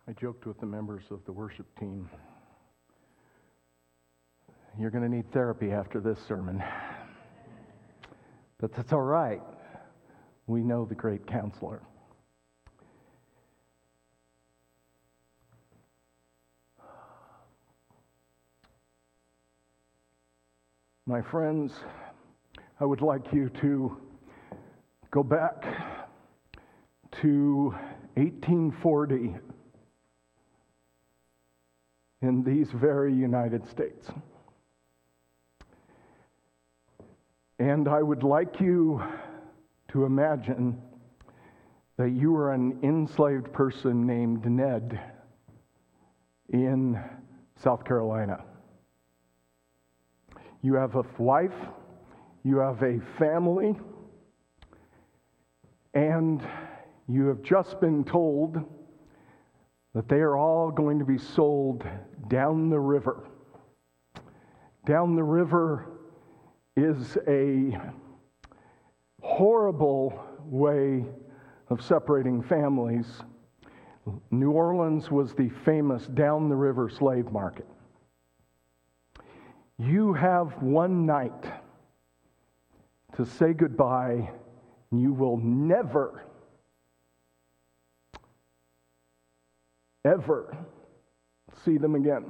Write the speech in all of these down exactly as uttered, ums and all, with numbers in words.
I joked with the members of the worship team, you're going to need therapy after this sermon. But that's all right. We know the great counselor. My friends, I would like you to go back to eighteen forty in these very United States. And I would like you to imagine that you are an enslaved person named Ned in South Carolina. You have a wife, you have a family, and you have just been told that they are all going to be sold down the river. Down the river is a horrible way of separating families. New Orleans was the famous down the river slave market. You have one night to say goodbye, and you will never, ever see them again.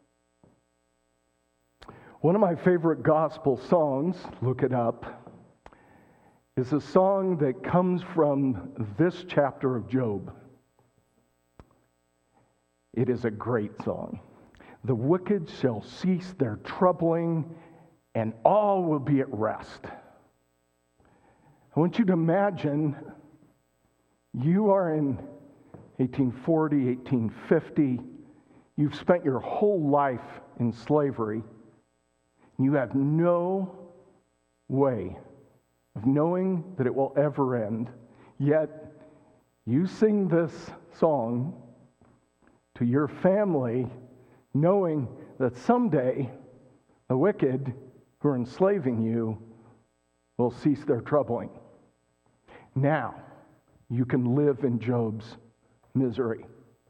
One of my favorite gospel songs, look it up, is a song that comes from this chapter of Job. It is a great song. The wicked shall cease their troubling, and all will be at rest. I want you to imagine you are in eighteen forty, eighteen fifty. You've spent your whole life in slavery. You have no way of knowing that it will ever end. Yet, you sing this song to your family, knowing that someday the wicked who are enslaving you will cease their troubling. Now, you can live in Job's misery.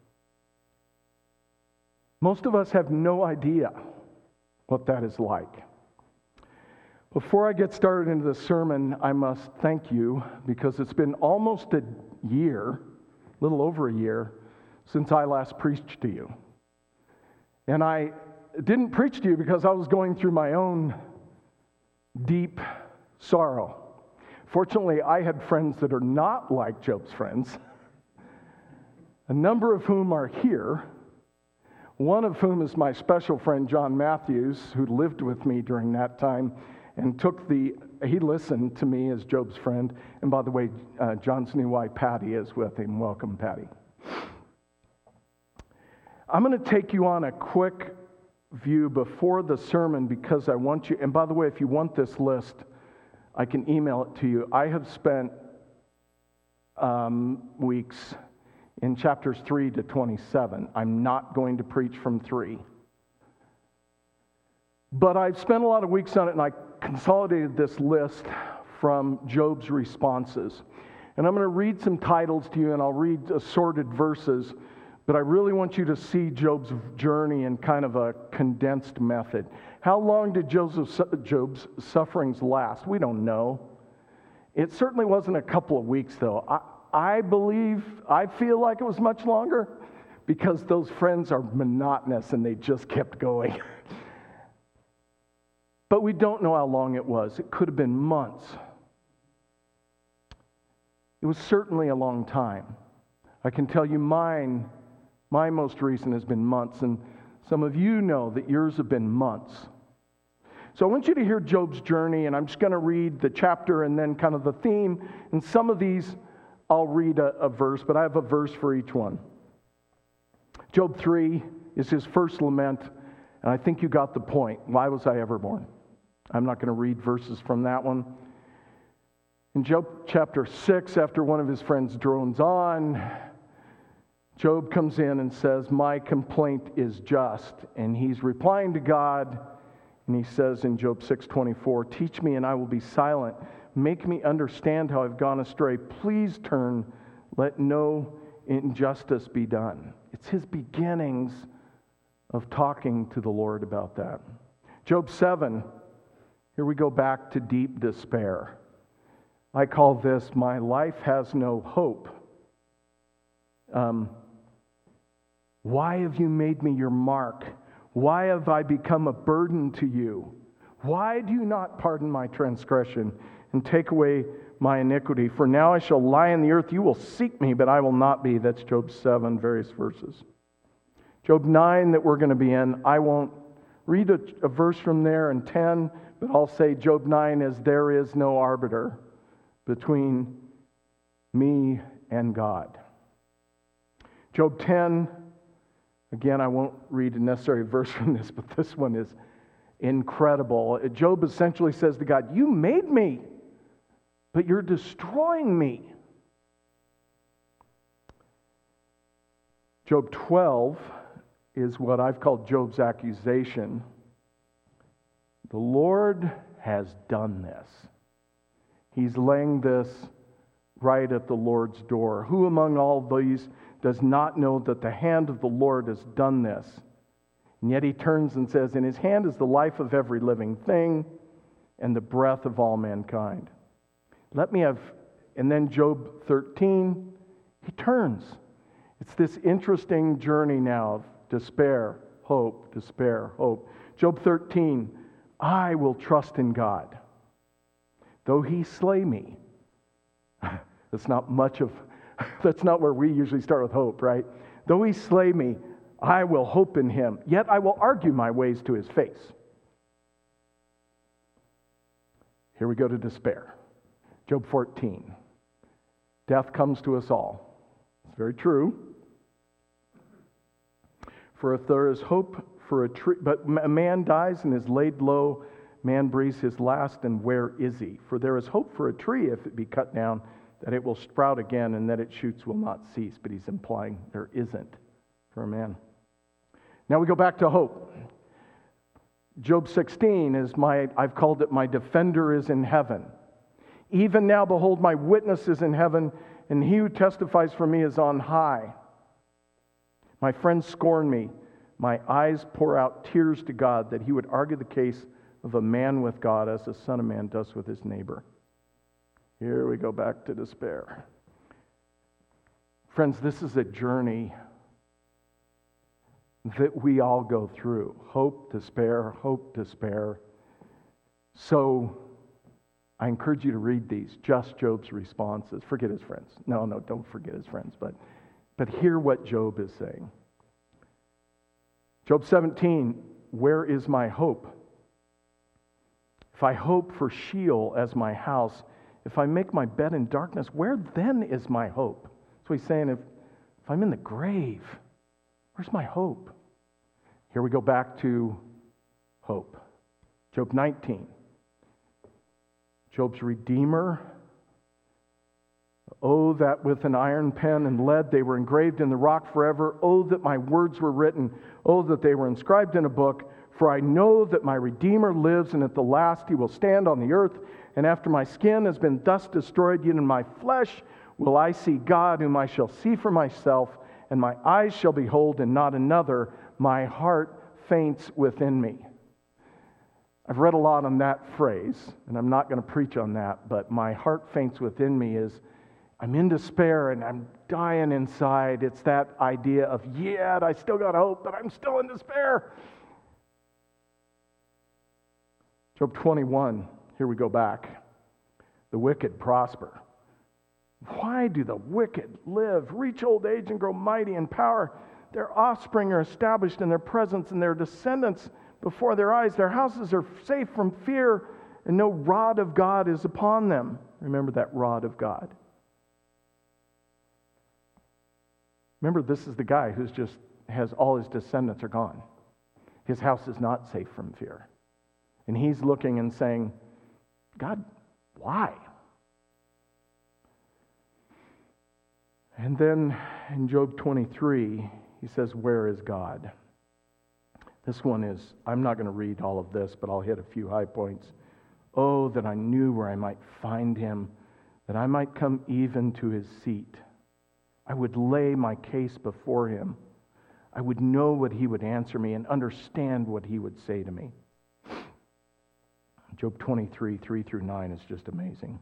Most of us have no idea what that is like. Before I get started into the sermon, I must thank you because it's been almost a year, a little over a year, since I last preached to you. And I didn't preach to you because I was going through my own deep sorrow. Fortunately, I had friends that are not like Job's friends, a number of whom are here. One of whom is my special friend, John Matthews, who lived with me during that time and took the, he listened to me as Job's friend. And by the way, uh, John's new wife, Patty, is with him. Welcome, Patty. I'm going to take you on a quick view before the sermon because I want you, and by the way, if you want this list, I can email it to you. I have spent um, weeks in chapters three to twenty-seven. I'm not going to preach from three. But I've spent a lot of weeks on it, and I consolidated this list from Job's responses. And I'm going to read some titles to you, and I'll read assorted verses, but I really want you to see Job's journey in kind of a condensed method. How long did Joseph's, Job's sufferings last? We don't know. It certainly wasn't a couple of weeks, though. I, I believe, I feel like it was much longer because those friends are monotonous and they just kept going. But we don't know how long it was. It could have been months. It was certainly a long time. I can tell you mine, my most recent has been months, and some of you know that yours have been months. So I want you to hear Job's journey, and I'm just going to read the chapter and then kind of the theme, and some of these I'll read a, a verse, but I have a verse for each one. Job three is his first lament, and I think you got the point. Why was I ever born? I'm not going to read verses from that one. In Job chapter six, after one of his friends drones on, Job comes in and says, my complaint is just. And he's replying to God, and he says in Job six twenty-four, teach me and I will be silent. Make me understand how I've gone astray. Please turn, let no injustice be done. It's his beginnings of talking to the Lord about that. Job seven, here we go back to deep despair. I call this, my life has no hope. Um, why have you made me your mark? Why have I become a burden to you? Why do you not pardon my transgression and take away my iniquity? For now I shall lie in the earth. You will seek me, but I will not be. That's Job seven, various verses. Job nine that we're going to be in, I won't read a, a verse from there, and ten, but I'll say Job nine is, there is no arbiter between me and God. Job ten, again, I won't read a necessary verse from this, but this one is incredible. Job essentially says to God, you made me, but you're destroying me. Job twelve is what I've called Job's accusation. The Lord has done this. He's laying this right at the Lord's door. Who among all these does not know that the hand of the Lord has done this? And yet he turns and says, in his hand is the life of every living thing and the breath of all mankind. Let me have, and then Job thirteen, he turns. It's this interesting journey now of despair, hope, despair, hope. Job thirteen, I will trust in God, though he slay me. That's not much of, that's not where we usually start with hope, right? Though he slay me, I will hope in him, yet I will argue my ways to his face. Here we go to despair. Job fourteen. Death comes to us all. It's very true. For if there is hope for a tree, but a man dies and is laid low, man breathes his last, and where is he? For there is hope for a tree if it be cut down, that it will sprout again, and that its shoots will not cease. But he's implying there isn't for a man. Now we go back to hope. Job sixteen is my, I've called it, my defender is in heaven. Even now, behold, my witness is in heaven, and he who testifies for me is on high. My friends scorn me. My eyes pour out tears to God, that he would argue the case of a man with God as the Son of Man does with his neighbor. Here we go back to despair. Friends, this is a journey that we all go through. Hope, despair, hope, despair. So I encourage you to read these, just Job's responses. Forget his friends. No, no, don't forget his friends. But, but hear what Job is saying. Job seventeen, where is my hope? If I hope for Sheol as my house, if I make my bed in darkness, where then is my hope? So he's saying, if, if I'm in the grave, where's my hope? Here we go back to hope. Job nineteen. Job's Redeemer. Oh, that with an iron pen and lead they were engraved in the rock forever. Oh, that my words were written. Oh, that they were inscribed in a book. For I know that my Redeemer lives, and at the last he will stand on the earth. And after my skin has been thus destroyed, yet in my flesh will I see God, whom I shall see for myself, and my eyes shall behold, and not another. My heart faints within me. I've read a lot on that phrase, and I'm not going to preach on that, but my heart faints within me is I'm in despair and I'm dying inside. It's that idea of, yeah, I still got hope, but I'm still in despair. Job twenty-one, here we go back. The wicked prosper. Why do the wicked live, reach old age, and grow mighty in power? Their offspring are established in their presence, and their descendants before their eyes. Their houses are safe from fear, and no rod of God is upon them. Remember that rod of God. Remember, this is the guy who's just has all his descendants are gone. His house is not safe from fear. And he's looking and saying, God, why? And then in Job twenty-three, he says, where is God? This one is, I'm not going to read all of this, but I'll hit a few high points. Oh, that I knew where I might find him, that I might come even to his seat. I would lay my case before him. I would know what he would answer me and understand what he would say to me. Job twenty-three, three through nine is just amazing.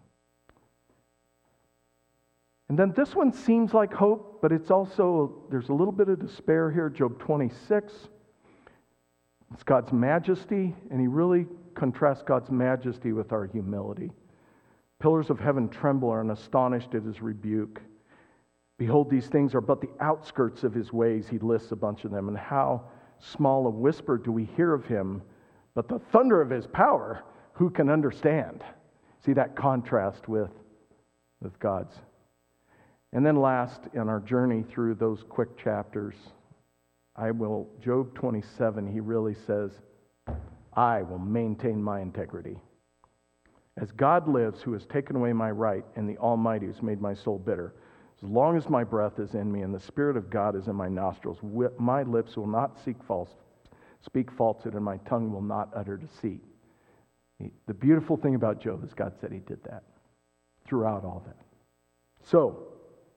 And then this one seems like hope, but it's also, there's a little bit of despair here. Job twenty-six, it's God's majesty, and he really contrasts God's majesty with our humility. Pillars of heaven tremble and are astonished at his rebuke. Behold, these things are but the outskirts of his ways. He lists a bunch of them. And how small a whisper do we hear of him, but the thunder of his power, who can understand? See that contrast with, with God's. And then last, in our journey through those quick chapters, I will, Job twenty-seven, he really says, I will maintain my integrity. As God lives, who has taken away my right, and the Almighty who's made my soul bitter, as long as my breath is in me and the Spirit of God is in my nostrils, my lips will not seek false, speak falsehood, and my tongue will not utter deceit. The beautiful thing about Job is God said he did that throughout all that. So,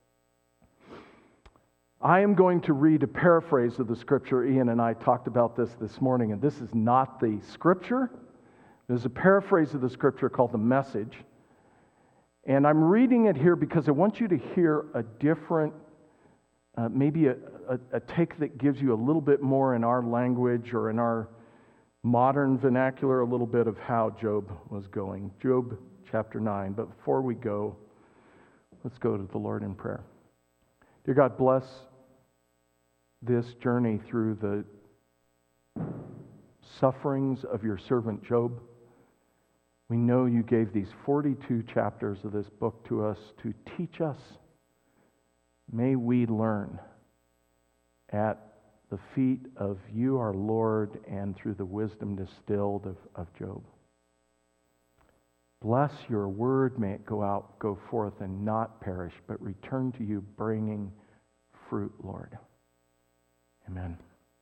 I am going to read a paraphrase of the scripture. Ian and I talked about this this morning, and this is not the scripture. There's a paraphrase of the scripture called The Message. And I'm reading it here because I want you to hear a different, uh, maybe a, a, a take that gives you a little bit more in our language or in our modern vernacular, a little bit of how Job was going. Job chapter nine. But before we go, let's go to the Lord in prayer. Dear God, bless this journey through the sufferings of your servant Job. We know you gave these forty-two chapters of this book to us to teach us. May we learn at the feet of you, our Lord, and through the wisdom distilled of, of Job. Bless your word. May it go out, go forth, and not perish, but return to you bringing fruit, Lord. Amen.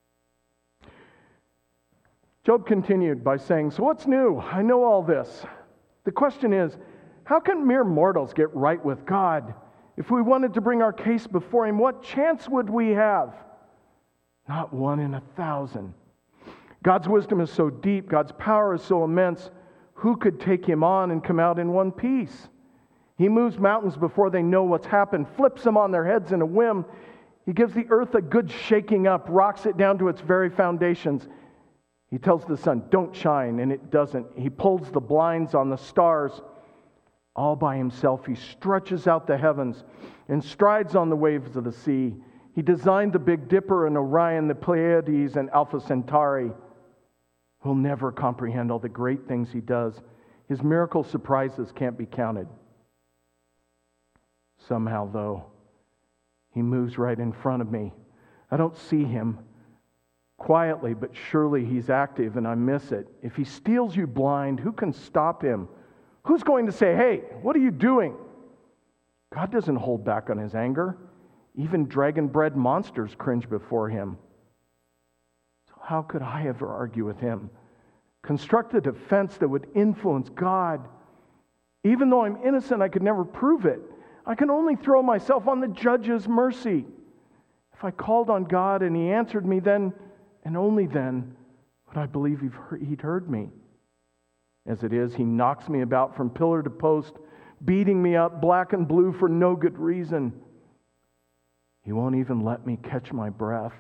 Job continued by saying, so what's new? I know all this. The question is, how can mere mortals get right with God? If we wanted to bring our case before him, what chance would we have? Not one in a thousand. God's wisdom is so deep, God's power is so immense, who could take him on and come out in one piece? He moves mountains before they know what's happened, flips them on their heads in a whim. He gives the earth a good shaking up, rocks it down to its very foundations. He tells the sun, don't shine, and it doesn't. He pulls the blinds on the stars all by himself. He stretches out the heavens and strides on the waves of the sea. He designed the Big Dipper and Orion, the Pleiades and Alpha Centauri. We'll never comprehend all the great things he does. His miracle surprises can't be counted. Somehow, though, he moves right in front of me. I don't see him. Quietly, but surely he's active, and I miss it. If he steals you blind, who can stop him? Who's going to say, hey, what are you doing? God doesn't hold back on his anger. Even dragon-bred monsters cringe before him. So how could I ever argue with him? Construct a defense that would influence God. Even though I'm innocent, I could never prove it. I can only throw myself on the judge's mercy. If I called on God and he answered me, then and only then would I believe he'd heard me. As it is, he knocks me about from pillar to post, beating me up black and blue for no good reason. He won't even let me catch my breath.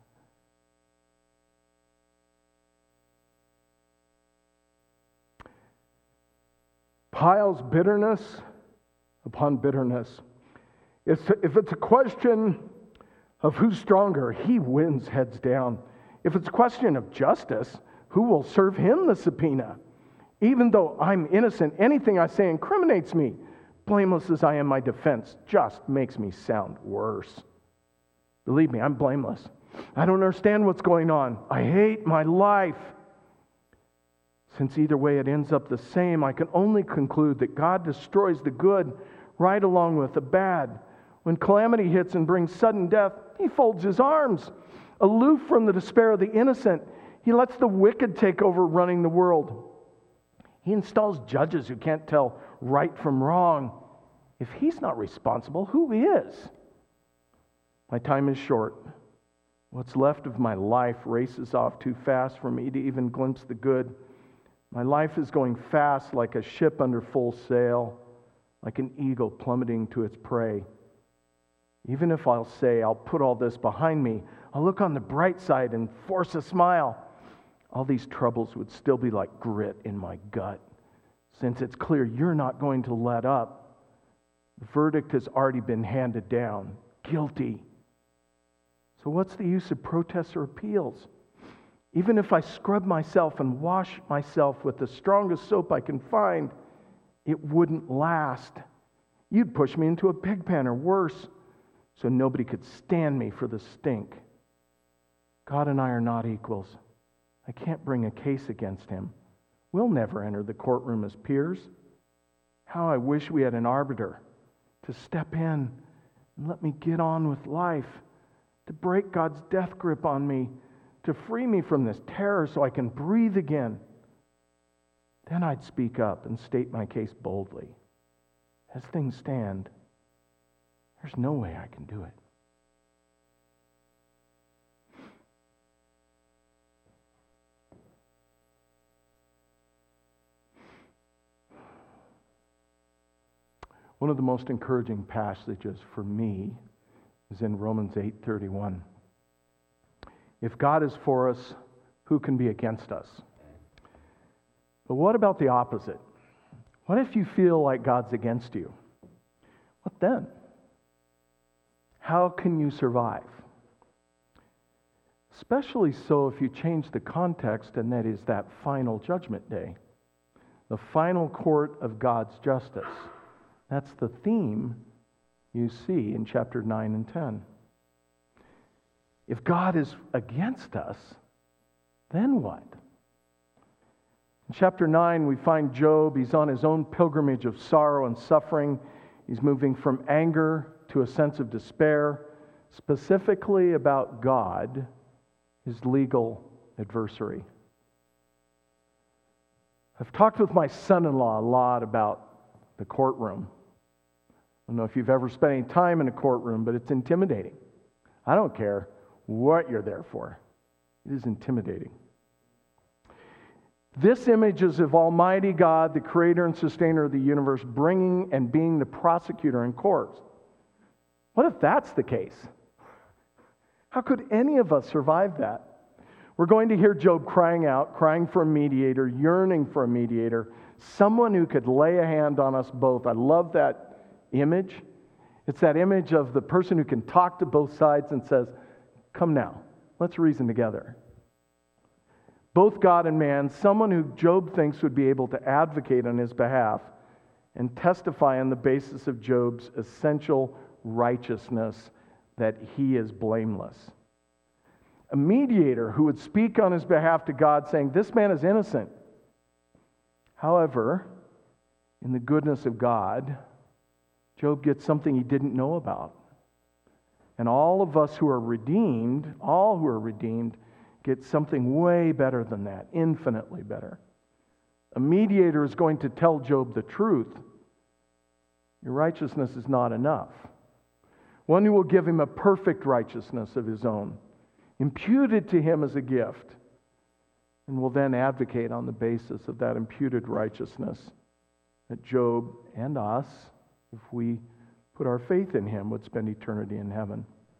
Piles bitterness upon bitterness. If it's a question of who's stronger, he wins heads down. If it's a question of justice, who will serve him the subpoena? Even though I'm innocent, anything I say incriminates me. Blameless as I am, my defense just makes me sound worse. Believe me, I'm blameless. I don't understand what's going on. I hate my life. Since either way it ends up the same, I can only conclude that God destroys the good right along with the bad. When calamity hits and brings sudden death, he folds his arms. Aloof from the despair of the innocent, he lets the wicked take over running the world. He installs judges who can't tell right from wrong. If he's not responsible, who is? My time is short. What's left of my life races off too fast for me to even glimpse the good. My life is going fast like a ship under full sail, like an eagle plummeting to its prey. Even if I'll say I'll put all this behind me, I'll look on the bright side and force a smile, all these troubles would still be like grit in my gut, since it's clear you're not going to let up. The verdict has already been handed down. Guilty. So what's the use of protests or appeals? Even if I scrub myself and wash myself with the strongest soap I can find, it wouldn't last. You'd push me into a pig pen or worse, so nobody could stand me for the stink. God and I are not equals. I can't bring a case against him. We'll never enter the courtroom as peers. How I wish we had an arbiter to step in and let me get on with life, to break God's death grip on me, to free me from this terror so I can breathe again. Then I'd speak up and state my case boldly. As things stand, there's no way I can do it. One of the most encouraging passages for me is in Romans eight thirty-one. If God is for us, who can be against us? But what about the opposite? What if you feel like God's against you? What then? How can you survive? Especially so if you change the context, and that is that final judgment day. The final court of God's justice. That's the theme you see in chapter nine and ten. If God is against us, then what? In chapter nine, we find Job. He's on his own pilgrimage of sorrow and suffering. He's moving from anger to a sense of despair, specifically about God, his legal adversary. I've talked with my son-in-law a lot about the courtroom. I don't know if you've ever spent any time in a courtroom, but it's intimidating. I don't care what you're there for. It is intimidating. This image is of Almighty God, the creator and sustainer of the universe, bringing and being the prosecutor in court. What if that's the case? How could any of us survive that? We're going to hear Job crying out, crying for a mediator, yearning for a mediator, someone who could lay a hand on us both. I love that image. It's that image of the person who can talk to both sides and says, come now, let's reason together. Both God and man, someone who Job thinks would be able to advocate on his behalf and testify on the basis of Job's essential righteousness that he is blameless. A mediator who would speak on his behalf to God saying, this man is innocent. However, in the goodness of God, Job gets something he didn't know about. And all of us who are redeemed, all who are redeemed, get something way better than that, infinitely better. A mediator is going to tell Job the truth. Your righteousness is not enough. One who will give him a perfect righteousness of his own, imputed to him as a gift, and will then advocate on the basis of that imputed righteousness that Job and us, if we put our faith in him, would spend eternity in heaven.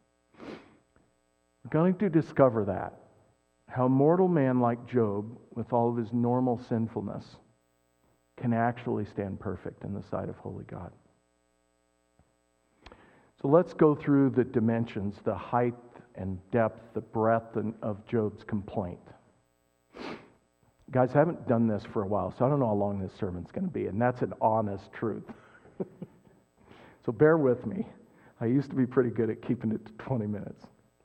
We're going to discover that, how mortal man like Job, with all of his normal sinfulness, can actually stand perfect in the sight of holy God. So let's go through the dimensions, the height and depth, the breadth of Job's complaint. Guys, I haven't done this for a while, so I don't know how long this sermon's going to be, and that's an honest truth. So bear with me. I used to be pretty good at keeping it to twenty minutes.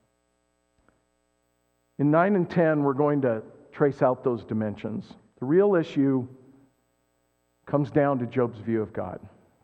In nine and ten, we're going to trace out those dimensions. The real issue comes down to Job's view of God.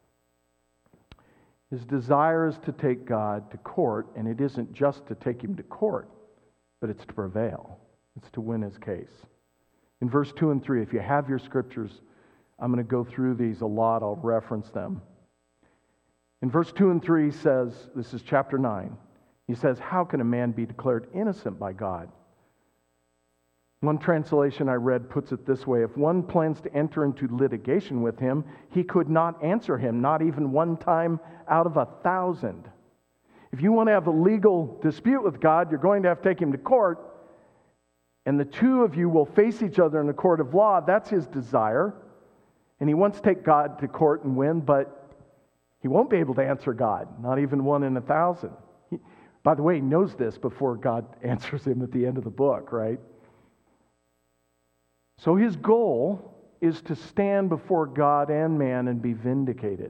His desire is to take God to court, and it isn't just to take him to court, but it's to prevail. It's to win his case. In verse two and three, if you have your scriptures, I'm going to go through these a lot. I'll reference them. In verse two and three says, this is chapter nine, He says, how can a man be declared innocent by God? One translation I read puts it this way: if one plans to enter into litigation with him, he could not answer him, not even one time out of a thousand. If you want to have a legal dispute with God, you're going to have to take him to court, and the two of you will face each other in the court of law. That's his desire. And he wants to take God to court and win, but he won't be able to answer God, not even one in a thousand. He, by the way, he knows this before God answers him at the end of the book, right? So his goal is to stand before God and man and be vindicated.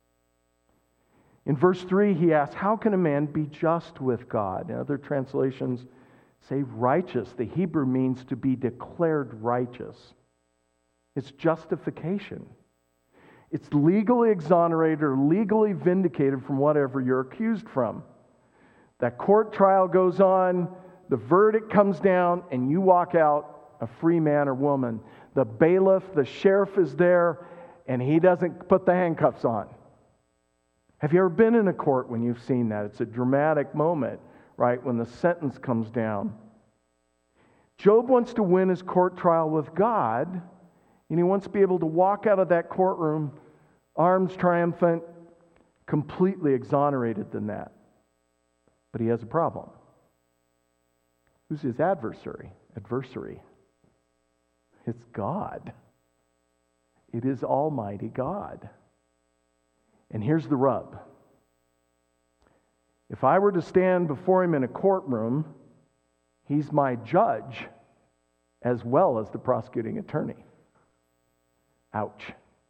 In verse three, he asks, how can a man be just with God? In other translations say righteous. The Hebrew means to be declared righteous. It's justification. It's legally exonerated or legally vindicated from whatever you're accused from. That court trial goes on, the verdict comes down, and you walk out a free man or woman. The bailiff, the sheriff is there, and he doesn't put the handcuffs on. Have you ever been in a court when you've seen that? It's a dramatic moment, right, when the sentence comes down. Job wants to win his court trial with God, and he wants to be able to walk out of that courtroom, arms triumphant, completely exonerated than that. But he has a problem. Who's his adversary? Adversary. It's God. It is Almighty God. And here's the rub. If I were to stand before him in a courtroom, he's my judge as well as the prosecuting attorney. Ouch.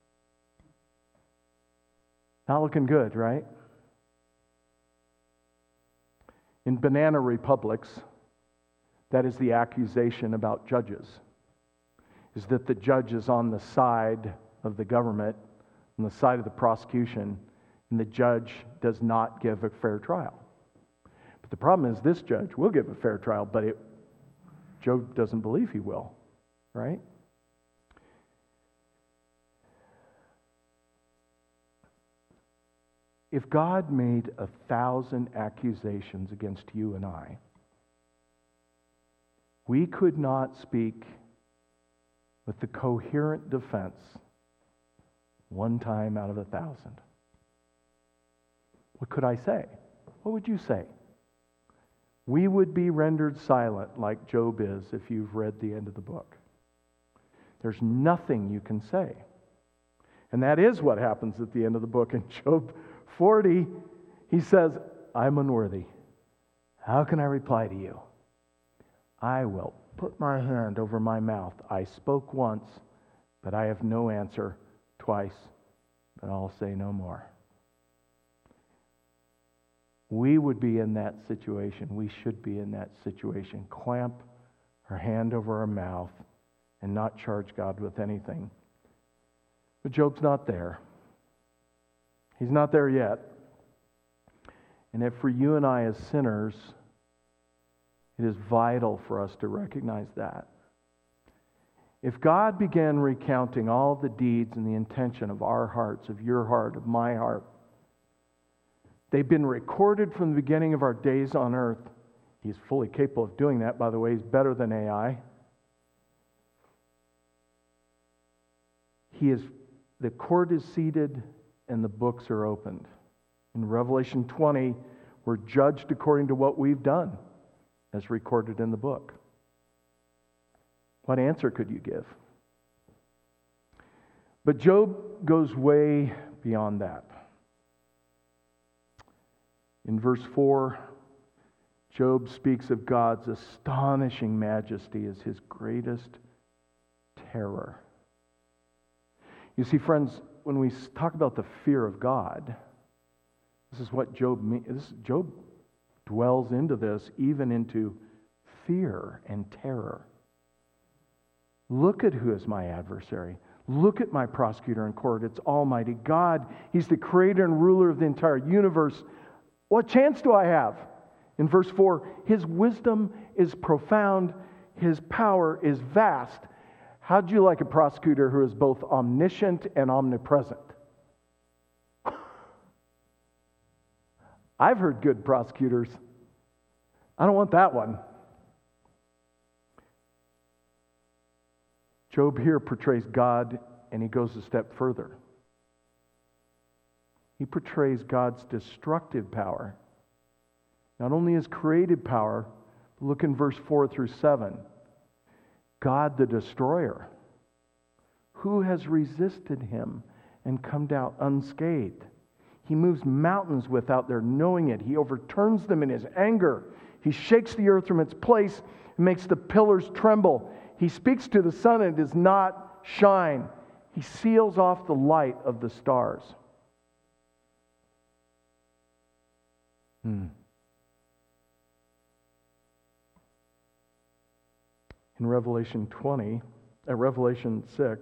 Not looking good, right? In banana republics, that is the accusation about judges, is that the judge is on the side of the government, on the side of the prosecution, and the judge does not give a fair trial. But the problem is this judge will give a fair trial, but it, Job doesn't believe he will, right? If God made a thousand accusations against you and I, we could not speak with the coherent defense one time out of a thousand. What could I say? What would you say? We would be rendered silent like Job is if you've read the end of the book. There's nothing you can say. And that is what happens at the end of the book. In Job forty, he says, I'm unworthy. How can I reply to you? I will put my hand over my mouth. I spoke once, but I have no answer. Twice, but I'll say no more. We would be in that situation. We should be in that situation. Clamp our hand over our mouth and not charge God with anything. But Job's not there. He's not there yet. And if for you and I as sinners, it is vital for us to recognize that. If God began recounting all the deeds and the intention of our hearts, of your heart, of my heart, they've been recorded from the beginning of our days on earth. He's fully capable of doing that, by the way. He's better than A I. He is, the court is seated and the books are opened. In Revelation twenty, we're judged according to what we've done, as recorded in the book. What answer could you give? But Job goes way beyond that. In verse four, Job speaks of God's astonishing majesty as his greatest terror. You see, friends, when we talk about the fear of God, this is what Job means. This, Job dwells into this, even into fear and terror. Look at who is my adversary. Look at my prosecutor in court. It's Almighty God. He's the creator and ruler of the entire universe. What chance do I have? In verse four, his wisdom is profound. His power is vast. How'd you like a prosecutor who is both omniscient and omnipresent? I've heard good prosecutors. I don't want that one. Job here portrays God, and he goes a step further. He portrays God's destructive power. Not only his creative power, but look in verse four through seven. God the destroyer. Who has resisted him and come down unscathed? He moves mountains without their knowing it. He overturns them in his anger. He shakes the earth from its place and makes the pillars tremble. He speaks to the sun and it does not shine. He seals off the light of the stars. Hmm. In Revelation twenty, at Revelation six,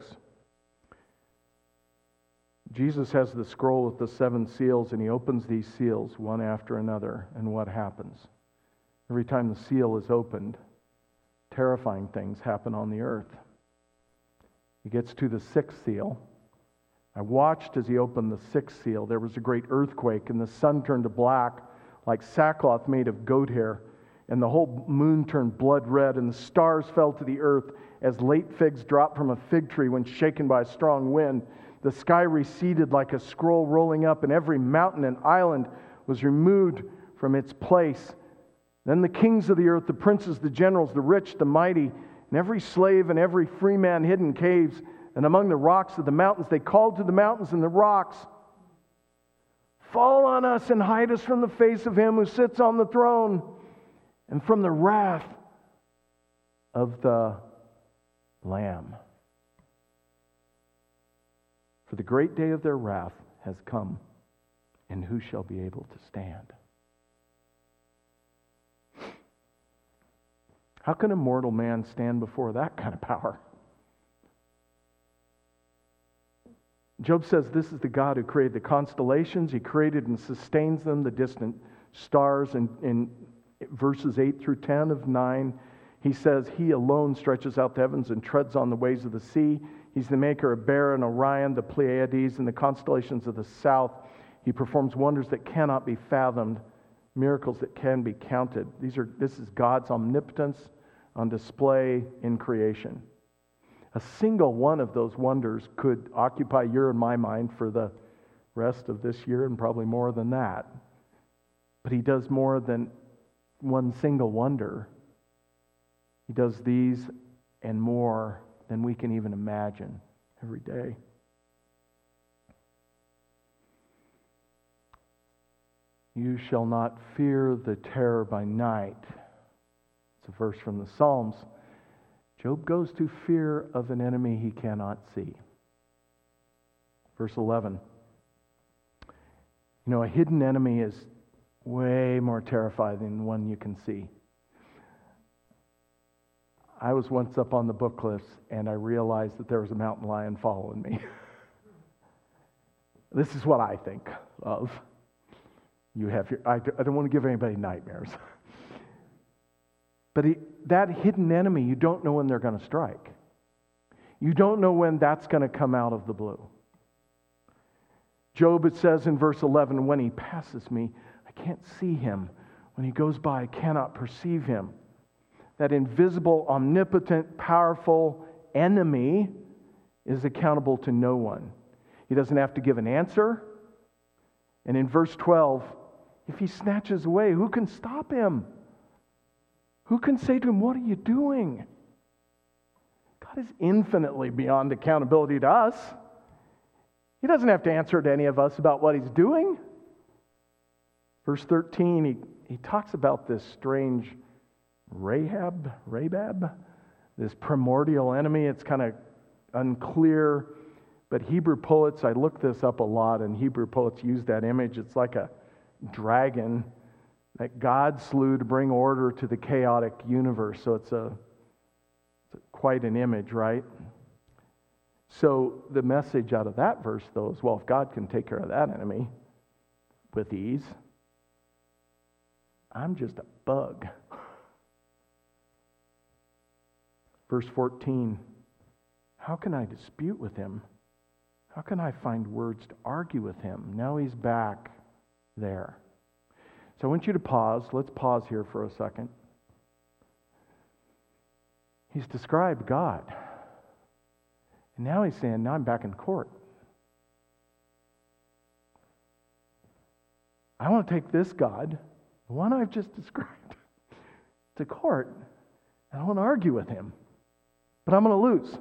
Jesus has the scroll with the seven seals, and he opens these seals one after another. And what happens? Every time the seal is opened, terrifying things happen on the earth. He gets to the sixth seal. I watched as he opened the sixth seal. There was a great earthquake, and the sun turned to black like sackcloth made of goat hair, and the whole moon turned blood red, and the stars fell to the earth as late figs drop from a fig tree when shaken by a strong wind. The sky receded like a scroll rolling up, and every mountain and island was removed from its place. Then the kings of the earth, the princes, the generals, the rich, the mighty, and every slave and every free man hid in caves and among the rocks of the mountains, they called to the mountains and the rocks, "Fall on us and hide us from the face of him who sits on the throne and from the wrath of the Lamb. For the great day of their wrath has come, and who shall be able to stand?" How can a mortal man stand before that kind of power? Job says this is the God who created the constellations. He created and sustains them, the distant stars. And in verses eight through ten of nine, he says, He alone stretches out the heavens and treads on the waves of the sea. He's the maker of Bear and Orion, the Pleiades, and the constellations of the south. He performs wonders that cannot be fathomed, miracles that can be counted. These are this is God's omnipotence on display in creation. A single one of those wonders could occupy your and my mind for the rest of this year and probably more than that. But he does more than one single wonder. He does these and more than we can even imagine every day. You shall not fear the terror by night. It's a verse from the Psalms. Job goes to fear of an enemy he cannot see. Verse eleven. You know, a hidden enemy is way more terrifying than one you can see. I was once up on the book cliffs and I realized that there was a mountain lion following me. This is what I think of. You have your, I, I don't want to give anybody nightmares. But he, that hidden enemy, you don't know when they're going to strike. You don't know when that's going to come out of the blue. Job, it says in verse eleven, when he passes me, I can't see him. When he goes by, I cannot perceive him. That invisible, omnipotent, powerful enemy is accountable to no one. He doesn't have to give an answer. And in verse twelve, if he snatches away, who can stop him? Who can say to him, what are you doing? God is infinitely beyond accountability to us. He doesn't have to answer to any of us about what he's doing. Verse thirteen, he, he talks about this strange Rahab, Rabab, this primordial enemy. It's kind of unclear, but Hebrew poets, I looked this up a lot, and Hebrew poets use that image. It's like a dragon that God slew to bring order to the chaotic universe. So it's a it's quite an image, right? So the message out of that verse, though, is, well, if God can take care of that enemy with ease, I'm just a bug. Verse fourteen, how can I dispute with him? How can I find words to argue with him? Now he's back there. So I want you to pause. Let's pause here for a second. He's described God. And now he's saying, now I'm back in court. I want to take this God, the one I've just described, to court, and I want to argue with him. But I'm going to lose.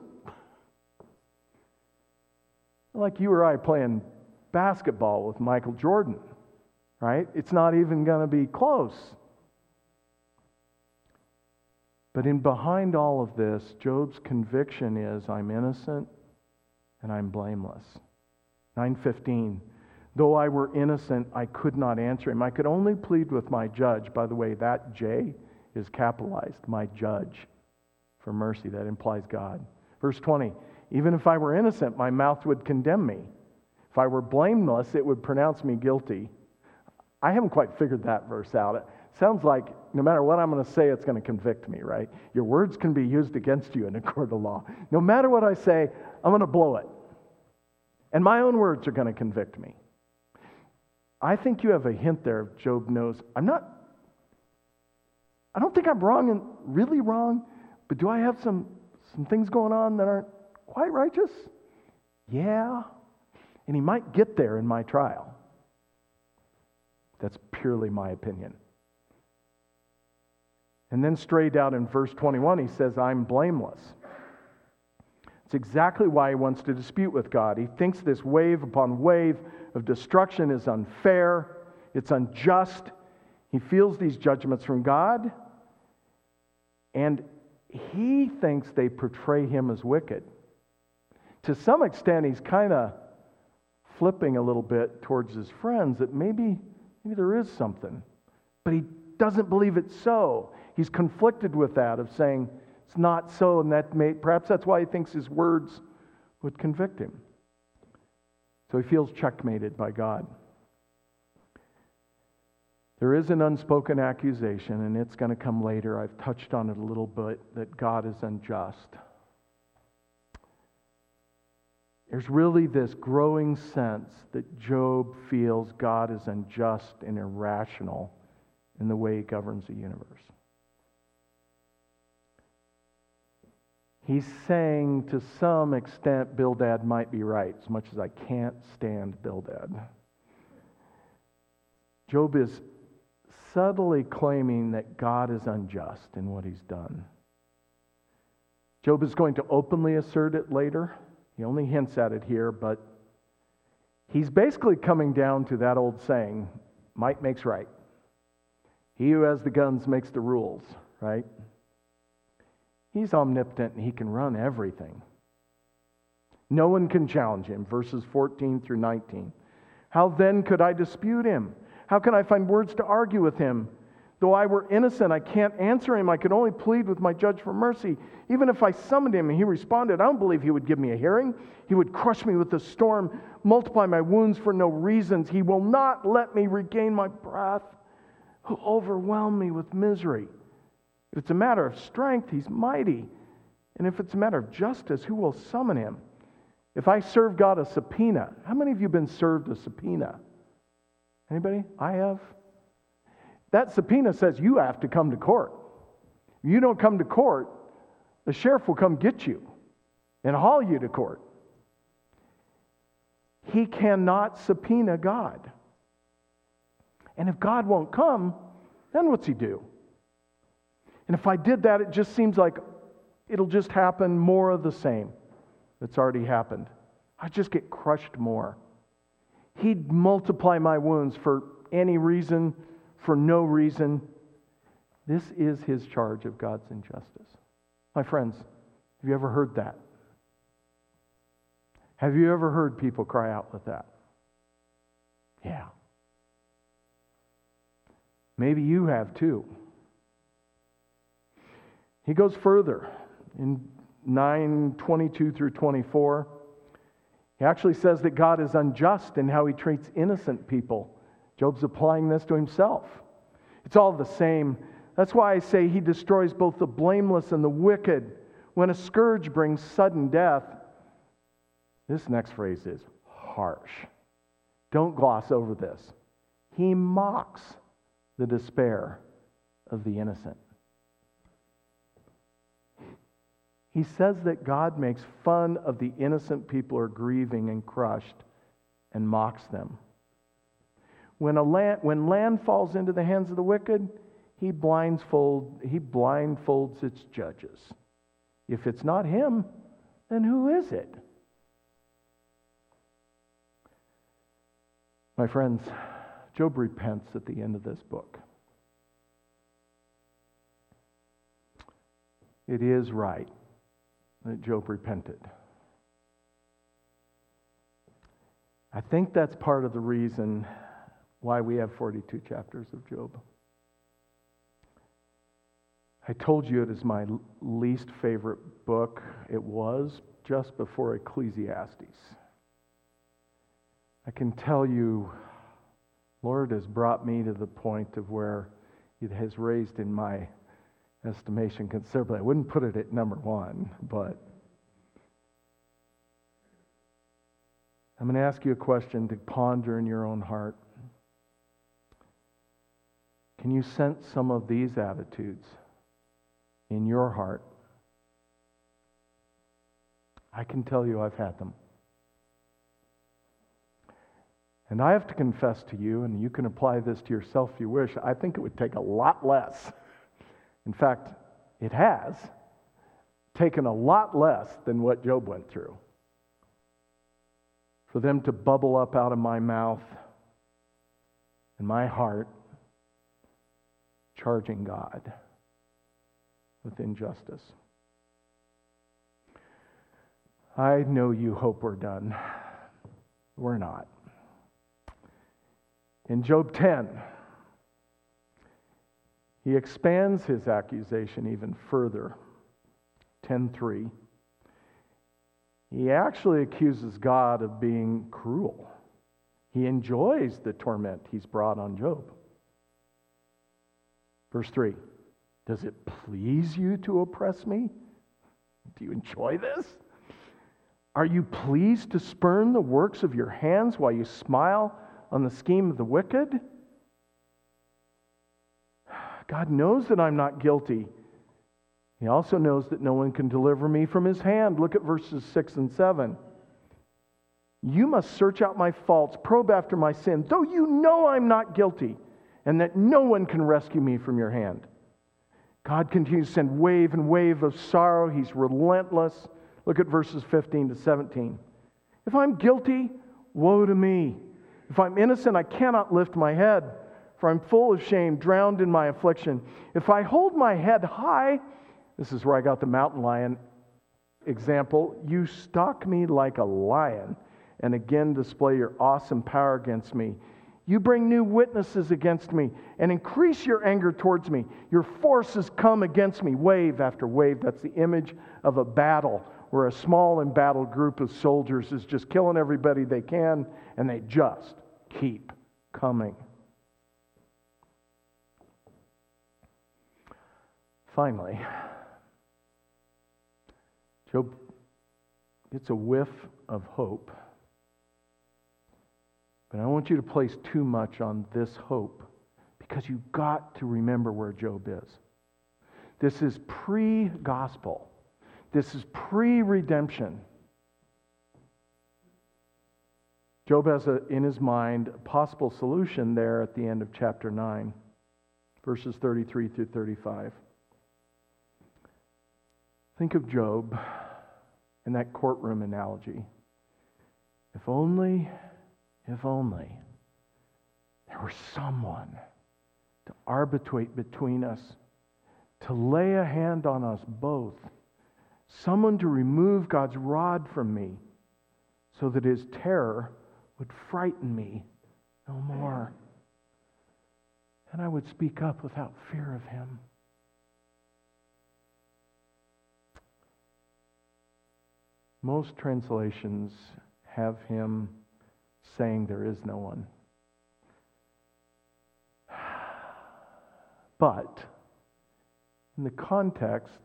Like you or I playing basketball with Michael Jordan, right? It's not even going to be close. But in behind all of this, Job's conviction is, I'm innocent and I'm blameless. nine fifteen, though I were innocent, I could not answer him. I could only plead with my judge. By the way, that J is capitalized, my judge, for mercy. That implies God. Verse twenty, even if I were innocent, my mouth would condemn me. If I were blameless, it would pronounce me guilty. I haven't quite figured that verse out. It sounds like no matter what I'm going to say, it's going to convict me, right? Your words can be used against you in a court of law. No matter what I say, I'm going to blow it. And my own words are going to convict me. I think you have a hint there. Job knows, I'm not, I don't think I'm wrong and really wrong, but do I have some, some things going on that aren't quite righteous? Yeah. And he might get there in my trial. That's purely my opinion. And then straight out in verse twenty-one, he says, I'm blameless. It's exactly why he wants to dispute with God. He thinks this wave upon wave of destruction is unfair. It's unjust. He feels these judgments from God. And he thinks they portray him as wicked. To some extent, he's kind of flipping a little bit towards his friends that maybe, maybe there is something. But he doesn't believe it's so. He's conflicted with that of saying it's not so, and that may, perhaps that's why he thinks his words would convict him. So he feels checkmated by God. There is an unspoken accusation, and it's going to come later. I've touched on it a little bit, that God is unjust. There's really this growing sense that Job feels God is unjust and irrational in the way he governs the universe. He's saying to some extent Bildad might be right, as much as I can't stand Bildad. Job is subtly claiming that God is unjust in what he's done. Job is going to openly assert it later. He only hints at it here, but he's basically coming down to that old saying, might makes right. He who has the guns makes the rules, right? He's omnipotent and he can run everything. No one can challenge him, verses fourteen through nineteen. How then could I dispute him? How can I find words to argue with him? Though I were innocent, I can't answer him. I could only plead with my judge for mercy. Even if I summoned him and he responded, I don't believe he would give me a hearing. He would crush me with the storm, multiply my wounds for no reasons. He will not let me regain my breath. He'll overwhelm me with misery. If it's a matter of strength, he's mighty. And if it's a matter of justice, who will summon him? If I serve God a subpoena, how many of you have been served a subpoena? Anybody? I have. That subpoena says you have to come to court. If you don't come to court, the sheriff will come get you and haul you to court. He cannot subpoena God. And if God won't come, then what's he do? And if I did that, it just seems like it'll just happen more of the same that's already happened. I just get crushed more. He'd multiply my wounds for any reason, for no reason. This is his charge of God's injustice. My friends, have you ever heard that? Have you ever heard people cry out with that? Yeah. Maybe you have too. He goes further in nine twenty-two through twenty-four. He actually says that God is unjust in how he treats innocent people. Job's applying this to himself. It's all the same. That's why I say he destroys both the blameless and the wicked. When a scourge brings sudden death, this next phrase is harsh. Don't gloss over this. He mocks the despair of the innocent. He says that God makes fun of the innocent people who are grieving and crushed and mocks them. When, a land, when land falls into the hands of the wicked, he blindfold, he blindfolds its judges. If it's not him, then who is it? My friends, Job repents at the end of this book. It is right that Job repented. I think that's part of the reason why we have forty-two chapters of Job. I told you it is my least favorite book. It was just before Ecclesiastes. I can tell you, Lord has brought me to the point of where it has raised in my estimation considerably. I wouldn't put it at number one, but I'm going to ask you a question to ponder in your own heart. Can you sense some of these attitudes in your heart? I can tell you I've had them. And I have to confess to you, and you can apply this to yourself if you wish, I think it would take a lot less. In fact, it has taken a lot less than what Job went through for them to bubble up out of my mouth and my heart, charging God with injustice. I know you hope we're done. We're not. In Job ten, he expands his accusation even further. ten three. He actually accuses God of being cruel. He enjoys the torment he's brought on Job. Verse three. Does it please you to oppress me? Do you enjoy this? Are you pleased to spurn the works of your hands while you smile on the scheme of the wicked? God knows that I'm not guilty. He also knows that no one can deliver me from his hand. Look at verses six and seven. You must search out my faults, probe after my sin, though you know I'm not guilty, and that no one can rescue me from your hand. God continues to send wave and wave of sorrow. He's relentless. Look at verses fifteen to seventeen. If I'm guilty, woe to me. If I'm innocent, I cannot lift my head, for I'm full of shame, drowned in my affliction. If I hold my head high, this is where I got the mountain lion example, you stalk me like a lion and again display your awesome power against me. You bring new witnesses against me and increase your anger towards me. Your forces come against me, wave after wave. That's the image of a battle where a small embattled group of soldiers is just killing everybody they can, and they just keep coming. Finally, Job gets a whiff of hope. But I don't want you to place too much on this hope, because you've got to remember where Job is. This is pre-gospel. This is pre-redemption. Job has a, in his mind a possible solution there at the end of chapter nine, verses thirty-three through thirty-five. Think of Job in that courtroom analogy. If only, if only there were someone to arbitrate between us, to lay a hand on us both, someone to remove God's rod from me so that his terror would frighten me no more. And I would speak up without fear of him. Most translations have him saying there is no one. But in the context,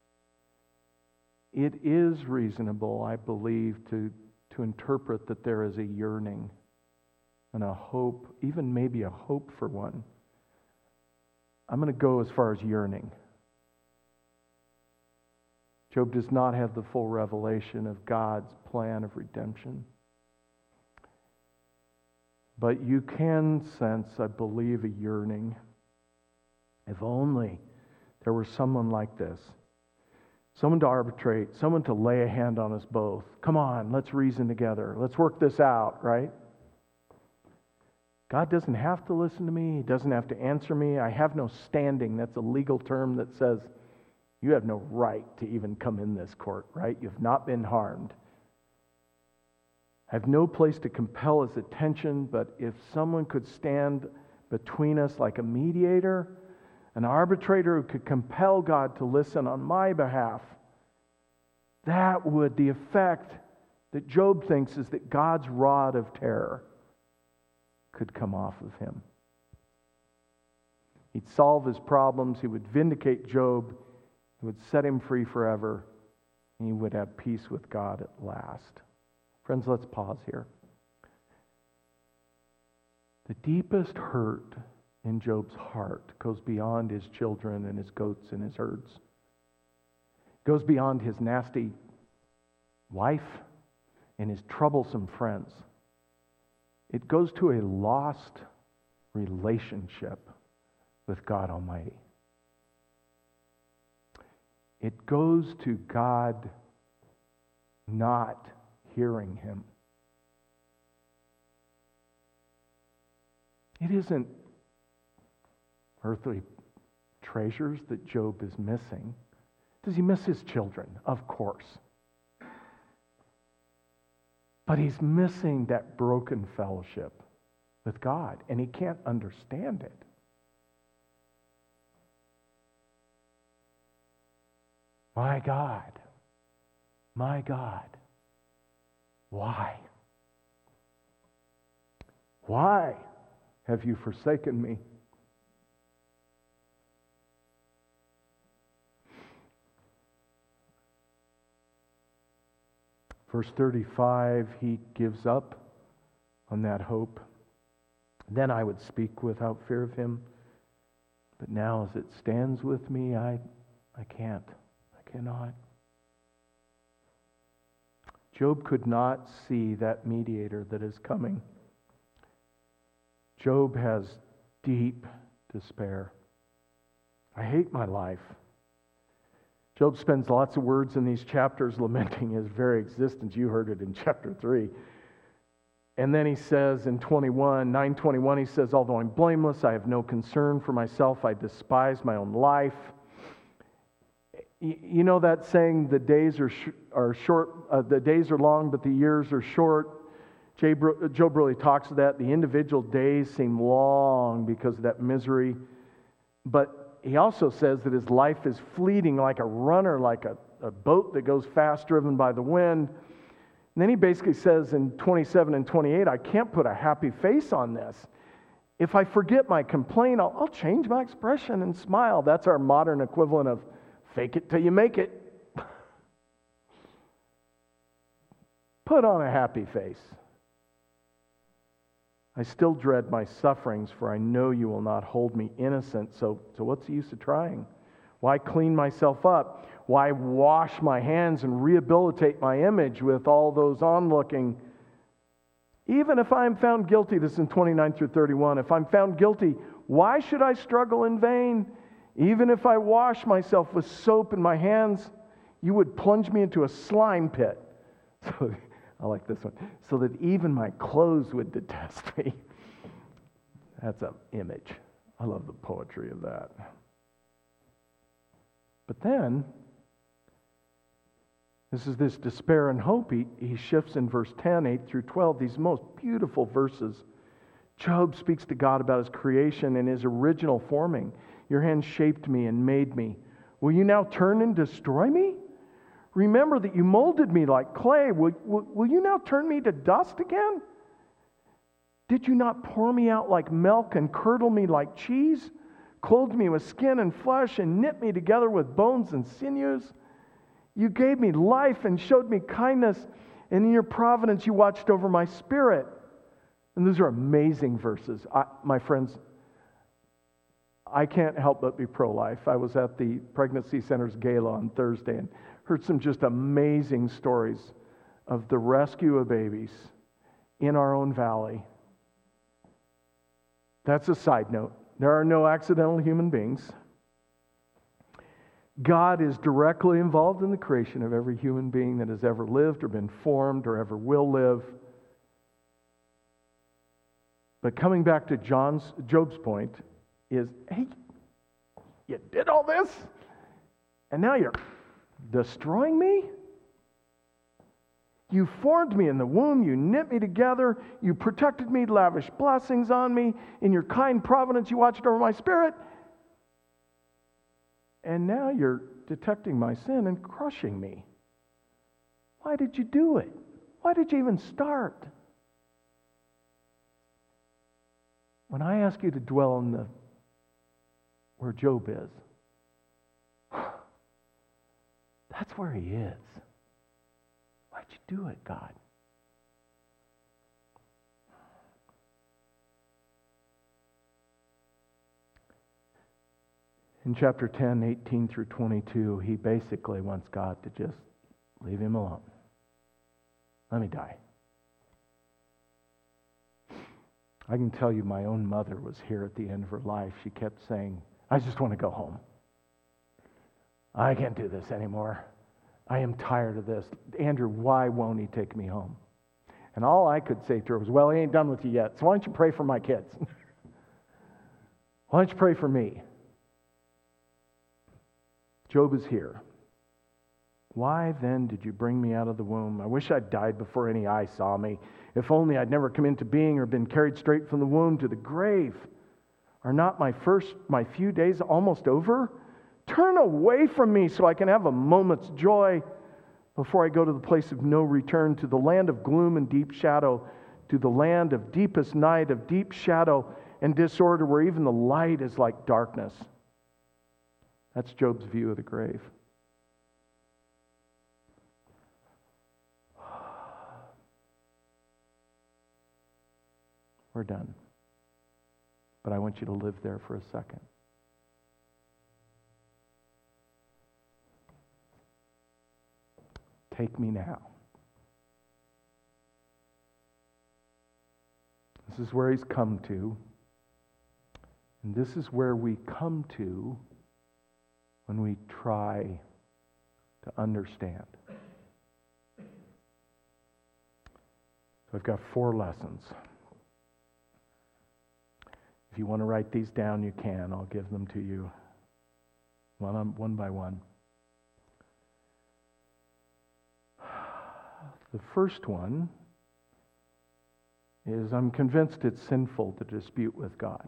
it is reasonable, I believe, to, to interpret that there is a yearning and a hope, even maybe a hope for one. I'm going to go as far as yearning. Job does not have the full revelation of God's plan of redemption. But you can sense, I believe, a yearning. If only there were someone like this. Someone to arbitrate, someone to lay a hand on us both. Come on, let's reason together. Let's work this out, right? God doesn't have to listen to me. He doesn't have to answer me. I have no standing. That's a legal term that says you have no right to even come in this court, right? You've not been harmed. I have no place to compel his attention, but if someone could stand between us like a mediator, an arbitrator who could compel God to listen on my behalf, that would, the effect that Job thinks is that God's rod of terror could come off of him. He'd solve his problems, he would vindicate Job, he would set him free forever, and he would have peace with God at last. Friends, let's pause here. The deepest hurt in Job's heart goes beyond his children and his goats and his herds. It goes beyond his nasty wife and his troublesome friends. It goes to a lost relationship with God Almighty. It goes to God not hearing him. It isn't earthly treasures that Job is missing. Does he miss his children? Of course. But he's missing that broken fellowship with God, and he can't understand it. My God, my God, why? Why have you forsaken me? Verse thirty-five, he gives up on that hope. Then I would speak without fear of him. But now as it stands with me, I, I can't. I cannot. Job could not see that mediator that is coming. Job has deep despair. I hate my life. Job spends lots of words in these chapters lamenting his very existence. You heard it in chapter three. And then he says in twenty-one, nine twenty-one, he says, although I'm blameless, I have no concern for myself. I despise my own life. You know that saying, the days are sh- are short, uh, the days are long, but the years are short. Job really talks to that. The individual days seem long because of that misery. But he also says that his life is fleeting like a runner, like a, a boat that goes fast driven by the wind. And then he basically says in twenty-seven and twenty-eight, I can't put a happy face on this. If I forget my complaint, I'll, I'll change my expression and smile. That's our modern equivalent of fake it till you make it. Put on a happy face. I still dread my sufferings, for I know you will not hold me innocent. So, so what's the use of trying? Why clean myself up? Why wash my hands and rehabilitate my image with all those onlooking? Even if I'm found guilty, this is in twenty-nine through thirty-one, if I'm found guilty, why should I struggle in vain? Even if I wash myself with soap in my hands, you would plunge me into a slime pit. So, I like this one. So that even my clothes would detest me. That's an image. I love the poetry of that. But then, this is this despair and hope. He, he shifts in verse ten, eight through twelve, these most beautiful verses. Job speaks to God about his creation and his original forming. Your hand shaped me and made me. Will you now turn and destroy me? Remember that you molded me like clay. Will, will, will you now turn me to dust again? Did you not pour me out like milk and curdle me like cheese? Clothed me with skin and flesh and knit me together with bones and sinews? You gave me life and showed me kindness, and in your providence you watched over my spirit. And those are amazing verses. I, my friends, I can't help but be pro-life. I was at the Pregnancy Center's gala on Thursday and heard some just amazing stories of the rescue of babies in our own valley. That's a side note. There are no accidental human beings. God is directly involved in the creation of every human being that has ever lived or been formed or ever will live. But coming back to John's, Job's point is, hey, you did all this, and now you're destroying me? You formed me in the womb, you knit me together, you protected me, lavished blessings on me. In your kind providence, you watched over my spirit. And now you're detecting my sin and crushing me. Why did you do it? Why did you even start? When I ask you to dwell in the where Job is, that's where he is. Why'd you do it, God? In chapter ten, eighteen through twenty-two, he basically wants God to just leave him alone. Let me die. I can tell you my own mother was here at the end of her life. She kept saying, I just want to go home. I can't do this anymore. I am tired of this. Andrew, why won't he take me home? And all I could say to her was, well, he ain't done with you yet, so why don't you pray for my kids? Why don't you pray for me? Job is here. Why then did you bring me out of the womb? I wish I'd died before any eye saw me. If only I'd never come into being or been carried straight from the womb to the grave. Are not my first, my few days almost over? Turn away from me so I can have a moment's joy before I go to the place of no return, to the land of gloom and deep shadow, to the land of deepest night, of deep shadow and disorder, where even the light is like darkness. That's Job's view of the grave. We're done. But I want you to live there for a second. Take me now. This is where he's come to. And this is where we come to when we try to understand. So I've got four lessons. If you want to write these down, you can. I'll give them to you one, on, one by one. The first one is I'm convinced it's sinful to dispute with God.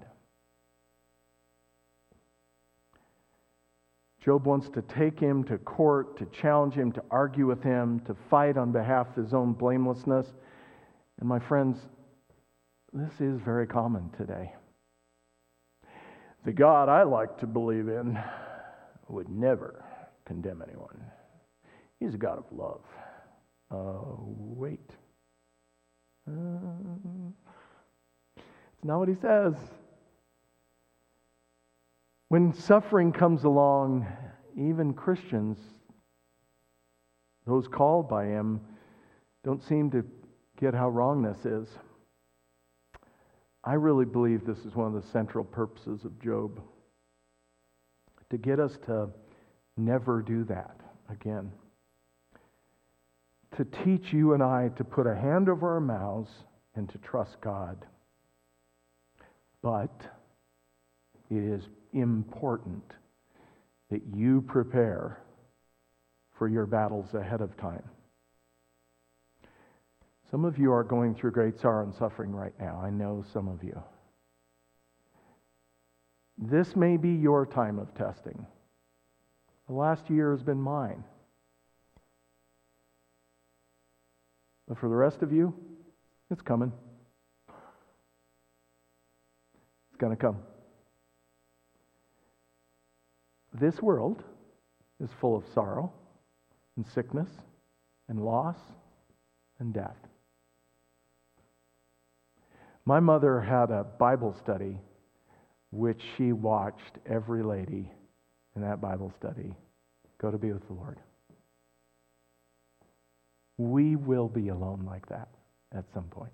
Job wants to take him to court, to challenge him, to argue with him, to fight on behalf of his own blamelessness. And my friends, this is very common today. The God I like to believe in would never condemn anyone. He's a God of love. Uh, wait. Uh, it's not what he says. When suffering comes along, even Christians, those called by him, don't seem to get how wrong this is. I really believe this is one of the central purposes of Job, to get us to never do that again. To teach you and I to put a hand over our mouths and to trust God. But it is important that you prepare for your battles ahead of time. Some of you are going through great sorrow and suffering right now. I know some of you. This may be your time of testing. The last year has been mine. But for the rest of you, it's coming. It's going to come. This world is full of sorrow and sickness and loss and death. My mother had a Bible study which she watched every lady in that Bible study go to be with the Lord. We will be alone like that at some point.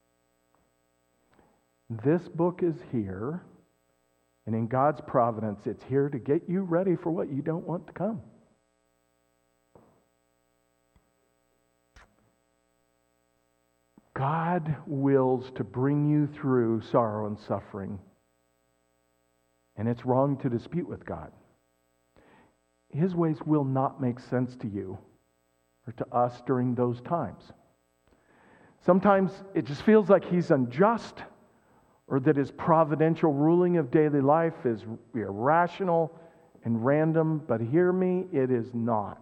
This book is here, and in God's providence, it's here to get you ready for what you don't want to come. God wills to bring you through sorrow and suffering, and it's wrong to dispute with God. His ways will not make sense to you or to us during those times. Sometimes it just feels like He's unjust, or that His providential ruling of daily life is irrational and random, but hear me, it is not.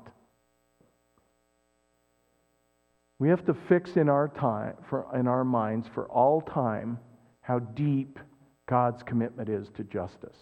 We have to fix in our time, for, in our minds for all time, how deep God's commitment is to justice.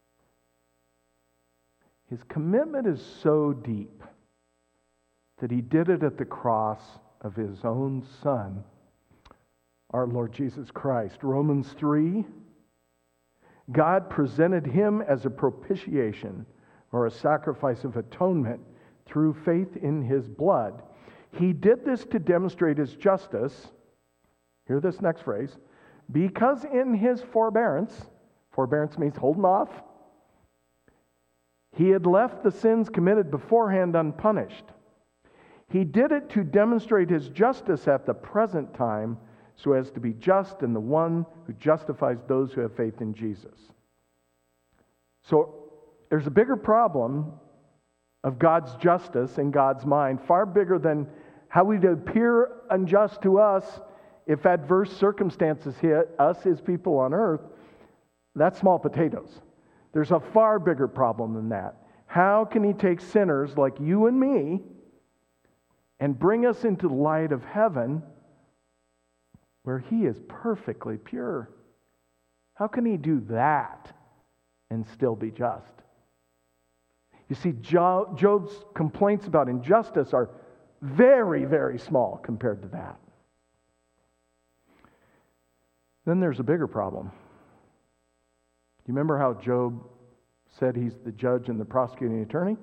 His commitment is so deep that He did it at the cross of His own Son, our Lord Jesus Christ. Romans three, God presented Him as a propitiation, or a sacrifice of atonement, through faith in His blood. He did this to demonstrate His justice. Hear this next phrase. Because in His forbearance, forbearance means holding off, He had left the sins committed beforehand unpunished. He did it to demonstrate His justice at the present time, so as to be just and the one who justifies those who have faith in Jesus. So there's a bigger problem of God's justice in God's mind, far bigger than how we'd appear unjust to us if adverse circumstances hit us, His people on earth. That's small potatoes. There's a far bigger problem than that. How can He take sinners like you and me and bring us into the light of heaven where He is perfectly pure? How can He do that and still be just? You see, Job's complaints about injustice are very, very small compared to that. Then there's a bigger problem. You remember how Job said he's the judge and the prosecuting attorney?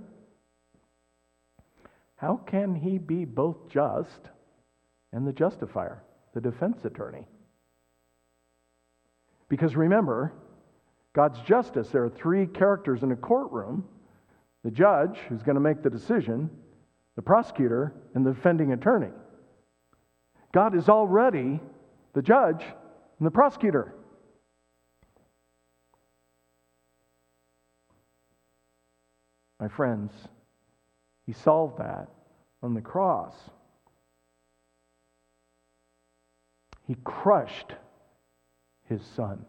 How can he be both just and the justifier, the defense attorney? Because remember, God's justice, there are three characters in a courtroom: the judge, who's going to make the decision, the prosecutor, and the defending attorney. God is already the judge and the prosecutor. My friends, He solved that on the cross. He crushed His Son.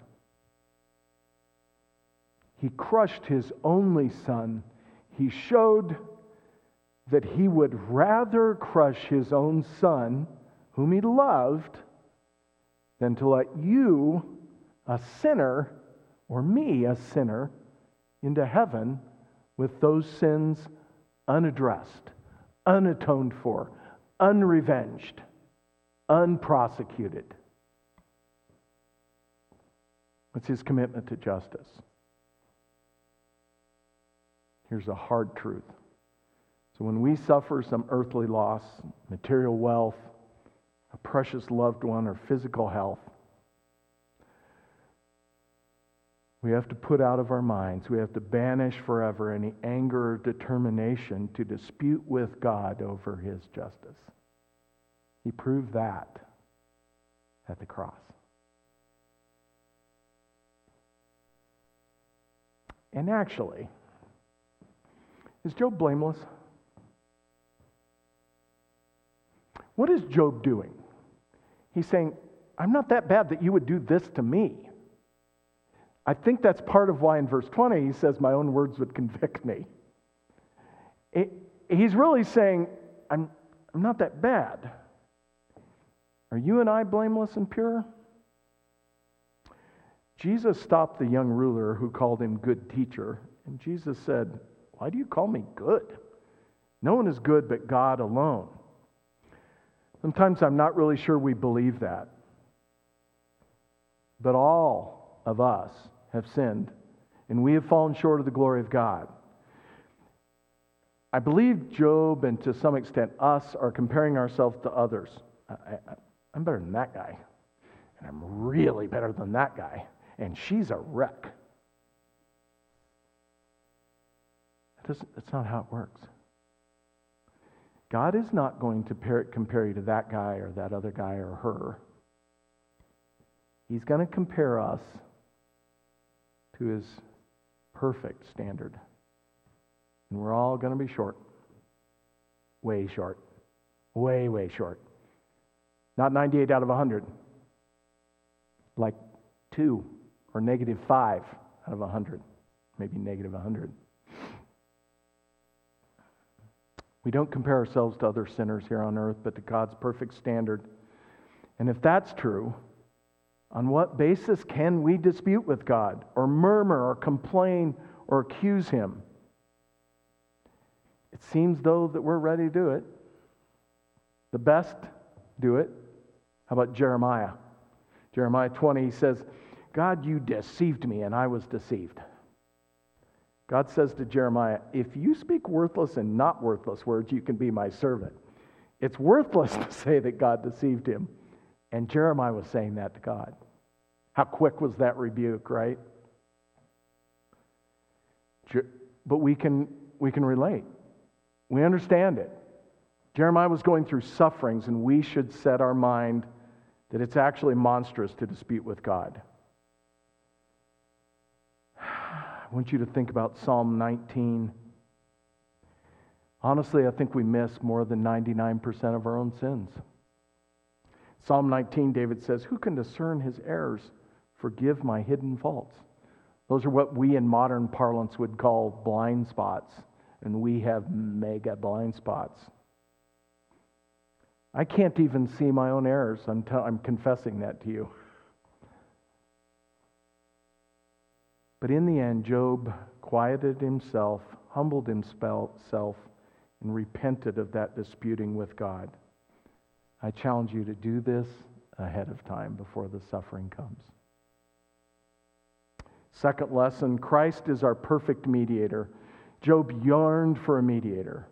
He crushed His only Son. He showed that He would rather crush His own Son, whom He loved, than to let you, a sinner, or me, a sinner, into heaven with those sins unaddressed, unatoned for, unrevenged, unprosecuted. It's His commitment to justice. Here's a hard truth. So when we suffer some earthly loss, material wealth, a precious loved one, or physical health, we have to put out of our minds, we have to banish forever any anger or determination to dispute with God over His justice. He proved that at the cross. And actually, is Job blameless? What is Job doing? He's saying, I'm not that bad that you would do this to me. I think that's part of why in verse twenty he says, my own words would convict me. It, he's really saying, I'm, I'm not that bad. Are you and I blameless and pure? Jesus stopped the young ruler who called Him good teacher, and Jesus said, why do you call me good? No one is good but God alone. Sometimes I'm not really sure we believe that. But all of us have sinned and we have fallen short of the glory of God. I believe Job, and to some extent us, are comparing ourselves to others. I, I, I'm better than that guy, and I'm really better than that guy, and she's a wreck. That doesn't, that's not how it works. God is not going to pair, compare you to that guy or that other guy or her. He's going to compare us to his perfect standard. And we're all going to be short. Way short. Way, way short. Not ninety-eight out of one hundred. Like two or negative five out of one hundred. Maybe negative one hundred. We don't compare ourselves to other sinners here on earth, but to God's perfect standard. And if that's true, on what basis can we dispute with God, or murmur, or complain, or accuse Him? It seems, though, that we're ready to do it. The best do it. How about Jeremiah? Jeremiah twenty, he says, God, you deceived me, and I was deceived. God says to Jeremiah, if you speak worthless and not worthless words, you can be my servant. It's worthless to say that God deceived him. And Jeremiah was saying that to God. How quick was that rebuke, right? But we can we can relate. We understand it. Jeremiah was going through sufferings, and we should set our mind that it's actually monstrous to dispute with God. I want you to think about Psalm nineteen. Honestly, I think we miss more than ninety-nine percent of our own sins. Psalm nineteen, David says, who can discern his errors? Forgive my hidden faults. Those are what we in modern parlance would call blind spots, and we have mega blind spots. I can't even see my own errors. I'm, t- I'm confessing that to you. But in the end, Job quieted himself, humbled himself, and repented of that disputing with God. I challenge you to do this ahead of time before the suffering comes. Second lesson, Christ is our perfect mediator. Job yearned for a mediator.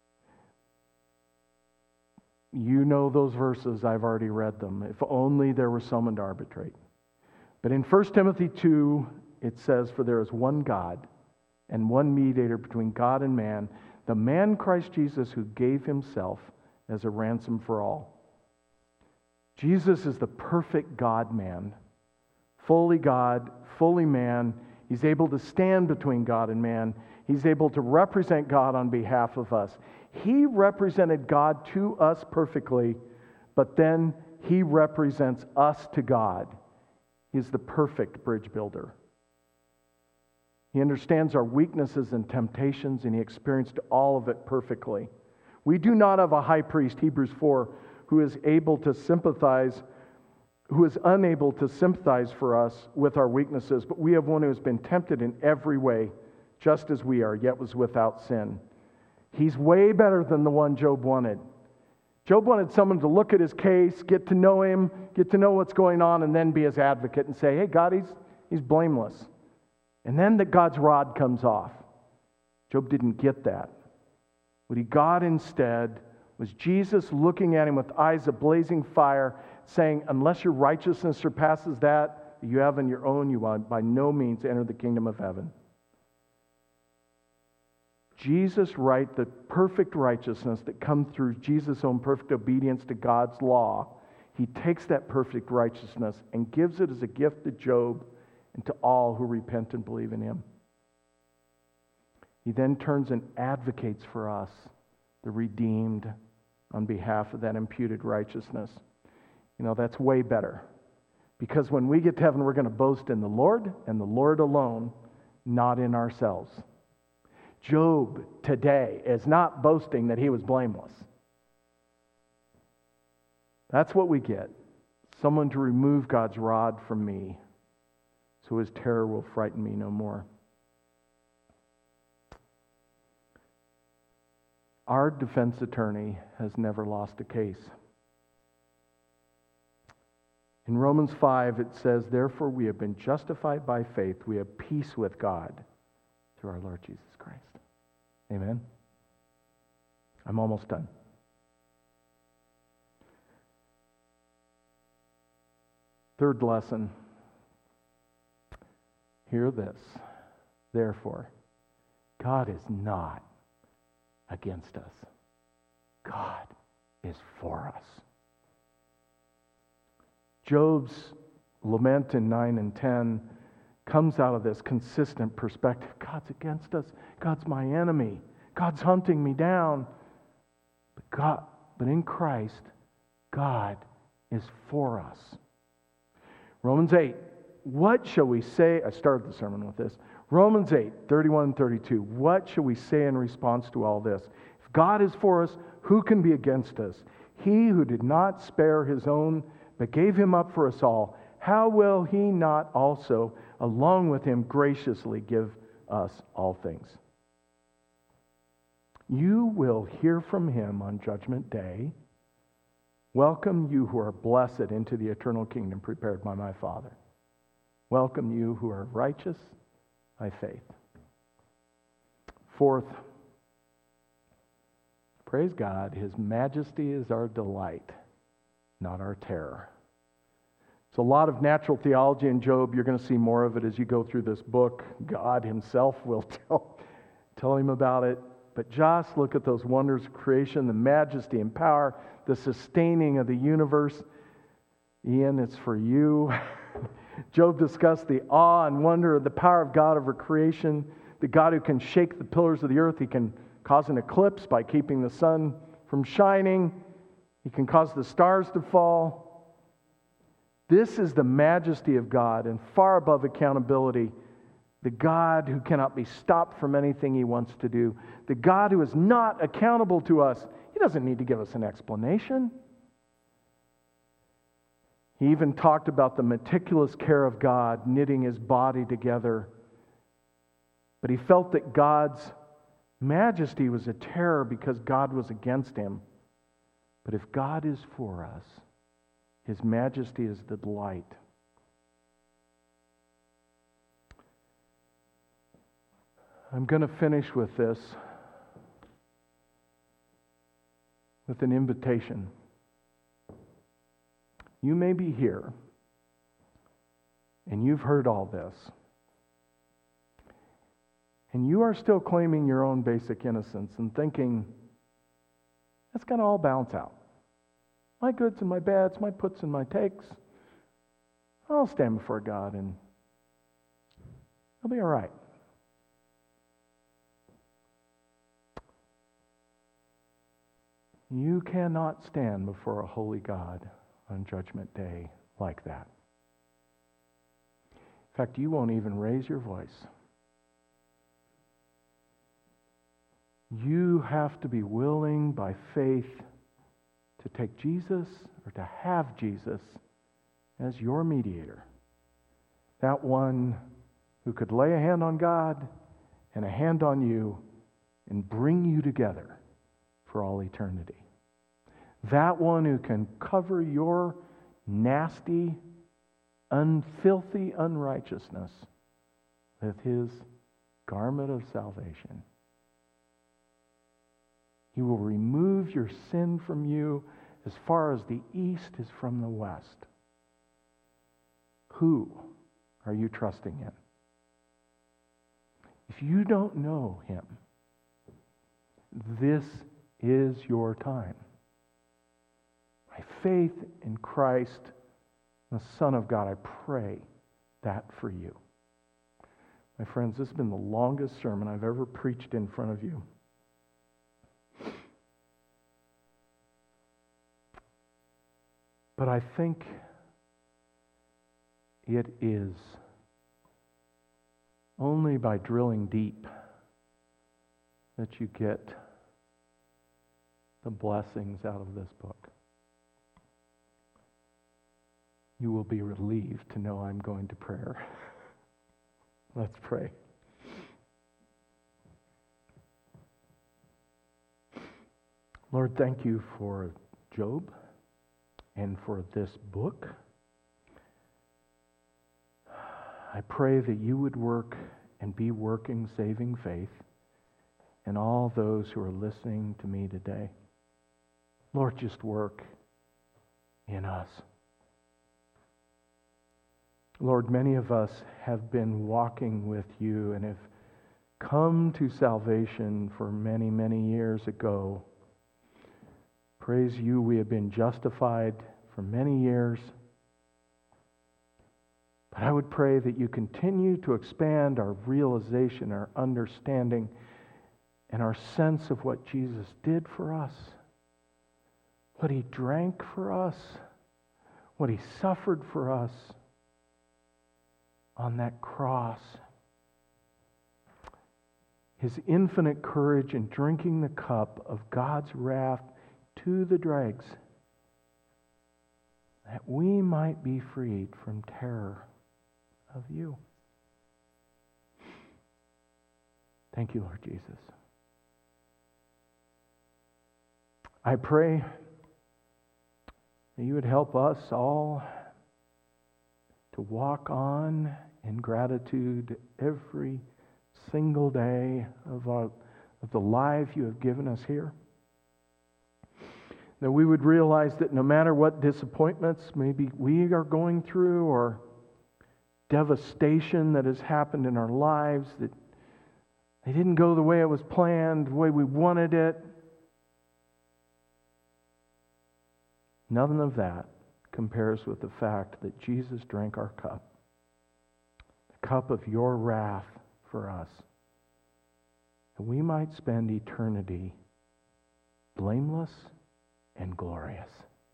You know those verses, I've already read them. If only there were someone to arbitrate. But in First Timothy two, it says, for there is one God and one mediator between God and man, the man Christ Jesus, who gave himself as a ransom for all. Jesus is the perfect God-man, fully God, fully man. He's able to stand between God and man. He's able to represent God on behalf of us. He represented God to us perfectly, but then he represents us to God. He's the perfect bridge builder. He understands our weaknesses and temptations, and he experienced all of it perfectly. We do not have a high priest, Hebrews four, who is able to sympathize, who is unable to sympathize for us with our weaknesses, but we have one who has been tempted in every way, just as we are, yet was without sin. He's way better than the one Job wanted. Job wanted someone to look at his case, get to know him, get to know what's going on, and then be his advocate and say, hey, God, he's, he's blameless. And then that God's rod comes off. Job didn't get that. What he got instead was Jesus looking at him with eyes of blazing fire, saying, unless your righteousness surpasses that you have on your own, you will by no means enter the kingdom of heaven. Jesus' right, the perfect righteousness that comes through Jesus' own perfect obedience to God's law, he takes that perfect righteousness and gives it as a gift to Job and to all who repent and believe in him. He then turns and advocates for us, the redeemed, on behalf of that imputed righteousness. You know, that's way better. Because when we get to heaven, we're going to boast in the Lord and the Lord alone, not in ourselves. Job today is not boasting that he was blameless. That's what we get. Someone to remove God's rod from me, so his terror will frighten me no more. Our defense attorney has never lost a case. In Romans five, it says, therefore we have been justified by faith. We have peace with God through our Lord Jesus Christ. Amen. I'm almost done. Third lesson. Hear this. Therefore, God is not against us. God is for us. Job's lament in nine and ten comes out of this consistent perspective. God's against us. God's my enemy. God's hunting me down. But God, but in Christ, God is for us. Romans eight. What shall we say? I started the sermon with this. Romans eight, thirty-one and thirty-two. What shall we say in response to all this? If God is for us, who can be against us? He who did not spare his own, but gave him up for us all, how will he not also, along with him, graciously give us all things? You will hear from him on Judgment Day. Welcome you who are blessed into the eternal kingdom prepared by my Father. Welcome you who are righteous by faith. Fourth, praise God, his majesty is our delight, not our terror. It's a lot of natural theology in Job. You're going to see more of it as you go through this book. God himself will tell, tell him about it. But just look at those wonders of creation, the majesty and power, the sustaining of the universe. Ian, it's for you. Job discussed the awe and wonder of the power of God over creation, the God who can shake the pillars of the earth. He can cause an eclipse by keeping the sun from shining. He can cause the stars to fall. This is the majesty of God, and far above accountability, the God who cannot be stopped from anything he wants to do, the God who is not accountable to us. He doesn't need to give us an explanation. He even talked about the meticulous care of God knitting his body together. But he felt that God's majesty was a terror because God was against him. But if God is for us, his majesty is the delight. I'm going to finish with this, with an invitation. You may be here, and you've heard all this, and you are still claiming your own basic innocence and thinking, that's going to all balance out. My goods and my bads, my puts and my takes, I'll stand before God and I'll be all right. You cannot stand before a holy God on Judgment Day like that. In fact, you won't even raise your voice. You have to be willing by faith to take Jesus or to have Jesus as your mediator. That one who could lay a hand on God and a hand on you and bring you together for all eternity. That one who can cover your nasty, unfilthy unrighteousness with his garment of salvation. He will remove your sin from you as far as the east is from the west. Who are you trusting in? If you don't know him, this is your time. By faith in Christ, the Son of God, I pray that for you. My friends, this has been the longest sermon I've ever preached in front of you. But I think it is only by drilling deep that you get the blessings out of this book. You will be relieved to know I'm going to prayer. Let's pray. Lord, thank you for Job and for this book. I pray that you would work and be working saving faith in all those who are listening to me today. Lord, just work in us. Lord, many of us have been walking with you and have come to salvation for many, many years ago. Praise you, we have been justified for many years. But I would pray that you continue to expand our realization, our understanding, and our sense of what Jesus did for us, what he drank for us, what he suffered for us on that cross. His infinite courage in drinking the cup of God's wrath to the dregs, that we might be freed from terror of you. Thank you, Lord Jesus. I pray that you would help us all to walk on in gratitude every single day of, our, of the life you have given us here. That we would realize that no matter what disappointments maybe we are going through or devastation that has happened in our lives, that they didn't go the way it was planned, the way we wanted it, none of that compares with the fact that Jesus drank our cup, the cup of your wrath for us, that we might spend eternity blameless and glorious.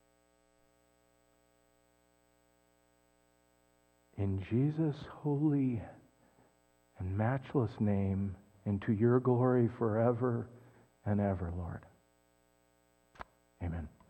In Jesus' holy and matchless name, and to your glory forever and ever, Lord. Amen.